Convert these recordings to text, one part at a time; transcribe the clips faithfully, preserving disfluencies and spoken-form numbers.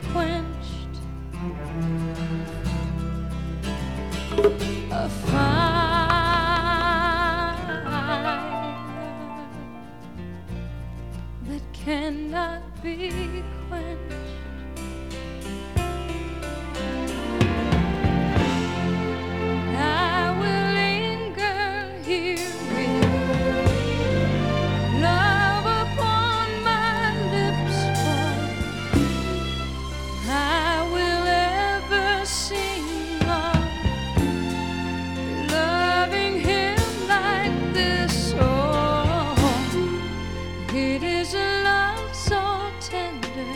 quenched, a fire that cannot be quenched. I will linger here with love upon my lips, for I will ever sing of loving him like this. Oh, it is a love so tender,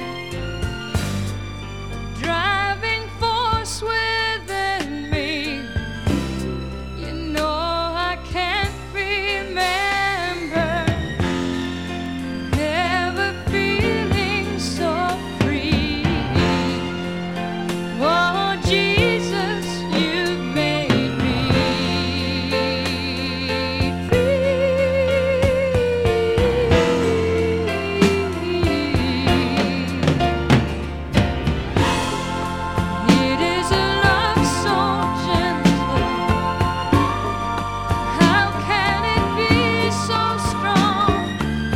driving force within me. You know I can't remember ever feeling so free. Oh, Jesus, you made me It is a love so gentle. How can it be so strong?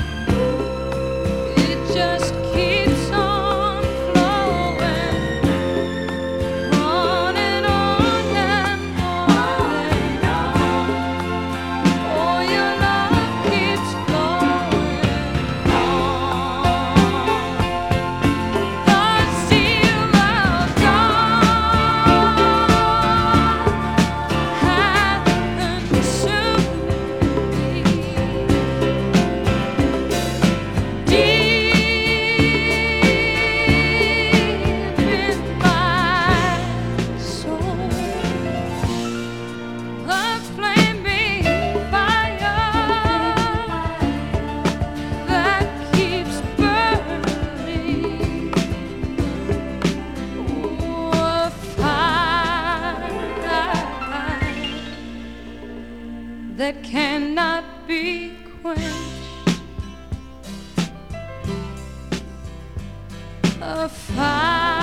It just keeps on flowing, on and on and on and on. Oh, your love keeps flowing on. The seal of dawn hath consumed me. Deep in my soul, the flaming fire that keeps burning. Oh, a fire that cannot be quenched, a fire